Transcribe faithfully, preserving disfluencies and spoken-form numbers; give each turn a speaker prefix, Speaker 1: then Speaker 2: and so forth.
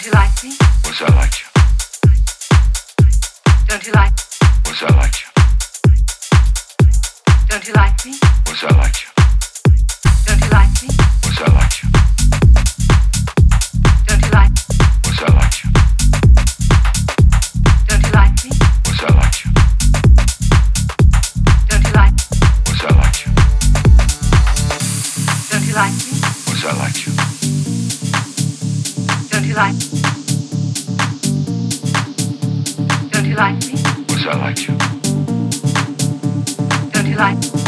Speaker 1: Don't you like me?
Speaker 2: What's I like you?
Speaker 1: Don't you like?
Speaker 2: What's I like you?
Speaker 1: Don't you like me?
Speaker 2: What's I like you?
Speaker 1: Don't you like me?
Speaker 2: What's I like you?
Speaker 1: Don't you like?
Speaker 2: What's I like you?
Speaker 1: Don't you like me?
Speaker 2: What's I like you?
Speaker 1: Don't you like?
Speaker 2: What's I like you?
Speaker 1: Don't you like me?
Speaker 2: What's I like you?
Speaker 1: Don't you like? Don't you like me?
Speaker 2: What's I like you?
Speaker 1: Don't you like?